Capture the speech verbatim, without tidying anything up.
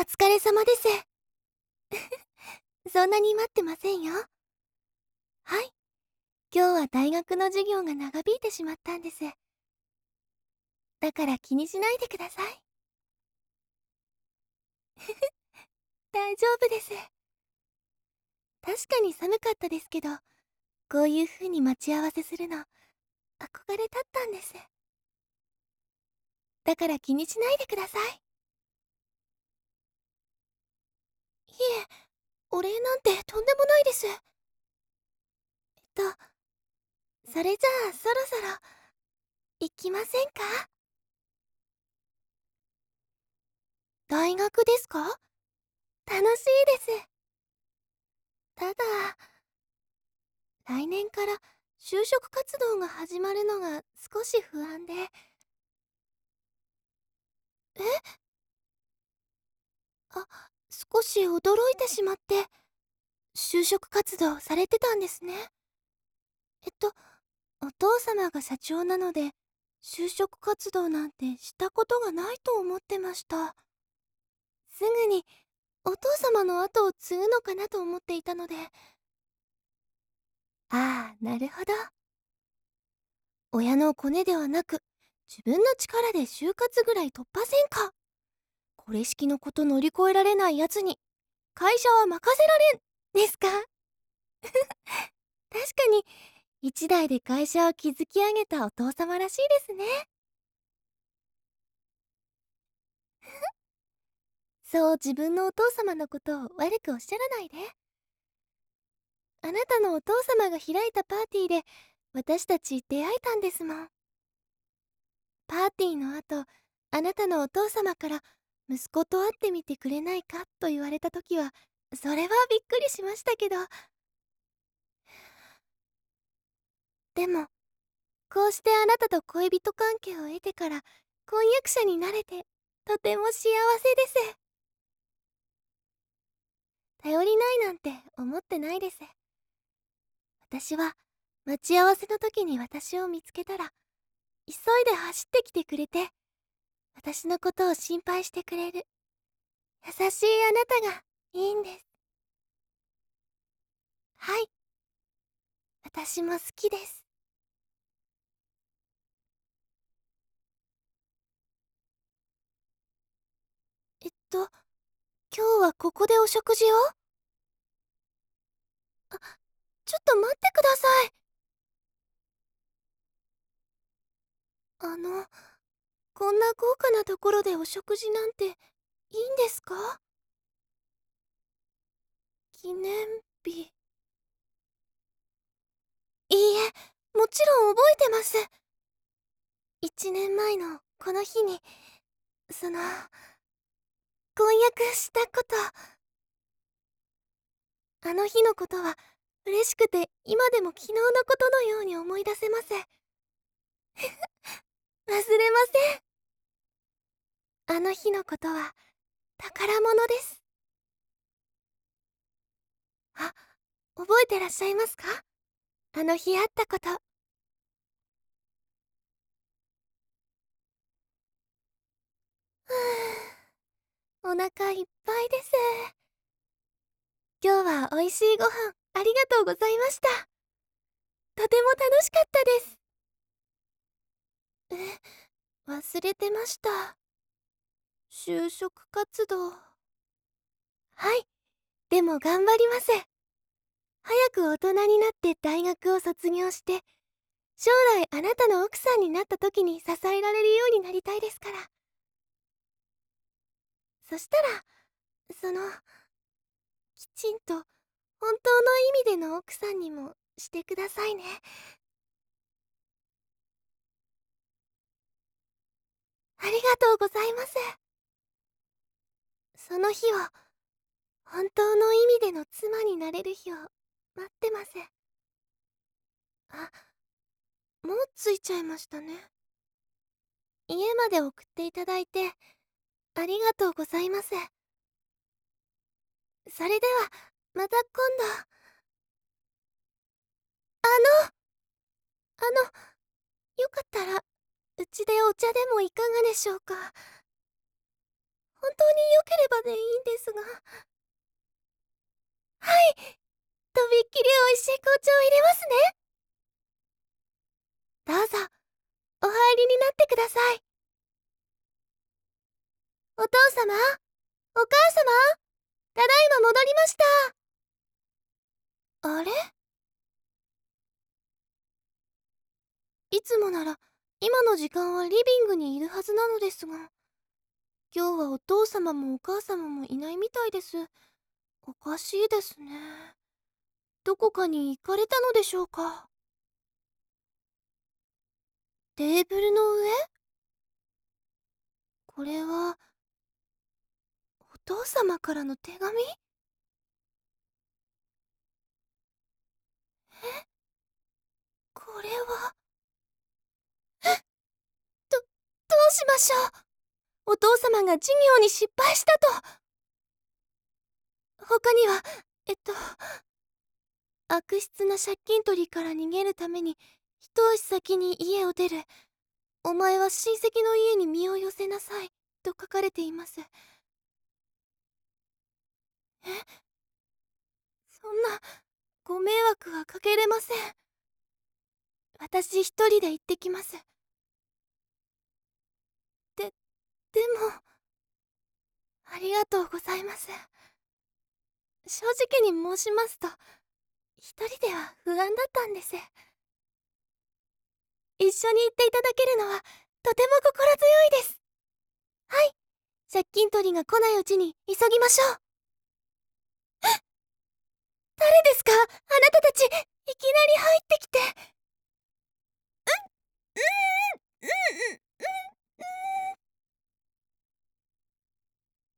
疲れ様です。そんなに待ってませんよ。はい。今日は大学の授業が長引いてしまったんです。だから気にしないでください。大丈夫です。確かに寒かったですけど、こういう風に待ち合わせするの、憧れだったんです。だから気にしないでください。いえ、お礼なんてとんでもないです。えっと、それじゃあそろそろ、行きませんか？大学ですか？楽しいです。ただ、来年から就職活動が始まるのが少し不安で。え？あ、少し驚いてしまって。就職活動されてたんですね。えっと、お父様が社長なので、就職活動なんてしたことがないと思ってました。すぐにお父様の後を継ぐのかなと思っていたので。ああ、なるほど。親のコネではなく、自分の力で就活ぐらい突破せんか。これ式のこと乗り越えられないやつに会社は任せられんですか？確かに一代で会社を築き上げたお父様らしいですね。そう自分のお父様のことを悪くおっしゃらないで。あなたのお父様が開いたパーティーで私たち出会えたんですもん。パーティーの後、あなたのお父様から息子と会ってみてくれないかと言われた時は、それはびっくりしましたけど。でもこうしてあなたと恋人関係を得てから婚約者になれて、とても幸せです。頼りないなんて思ってないです。私は待ち合わせの時に私を見つけたら、急いで走ってきてくれて、私のことを心配してくれる優しいあなたがいいんです。はい、私も好きです。えっと今日はここでお食事を？あ、ちょっと待ってください。あのこんな豪華なところでお食事なんていいんですか？記念日。いいえ、もちろん覚えてます。一年前のこの日に、その婚約したこと。あの日のことは嬉しくて今でも昨日のことのように思い出せます。忘れません。あの日のことは宝物です。あ、覚えてらっしゃいますか？あの日あったこと。ふう、お腹いっぱいです。今日はおいしいご飯ありがとうございました。とても楽しかったです。え、忘れてました。就職活動。はい、でも頑張ります。早く大人になって大学を卒業して、将来あなたの奥さんになった時に支えられるようになりたいですから。そしたら、その、きちんと本当の意味での奥さんにもしてくださいね。ありがとうございます。その日を、本当の意味での妻になれる日を待ってます。あ、もう着いちゃいましたね。家まで送っていただいてありがとうございます。それではまた今度。あのあのよかったらうちでお茶でもいかがでしょうか？ 本当に良ければでいいんですが。はい、とびっきり美味しい紅茶を入れますね。どうぞ、お入りになってください。お父様、お母様、ただいま戻りました。あれ？いつもなら今の時間はリビングにいるはずなのですが、今日はお父様もお母様もいないみたいです。おかしいですね。どこかに行かれたのでしょうか。テーブルの上？これはお父様からの手紙？え？これはど、どうしましょう。お父様が授業に失敗したと。他には、えっと、悪質な借金取りから逃げるために一足先に家を出る。お前は親戚の家に身を寄せなさいと書かれています。え？そんなご迷惑はかけれません。私一人で行ってきます。で、でも、ありがとうございます。正直に申しますと、一人では不安だったんです。一緒に行っていただけるのはとても心強いです。はい、借金取りが来ないうちに急ぎましょう。誰ですか、あなたたち。いきなり入ってきて。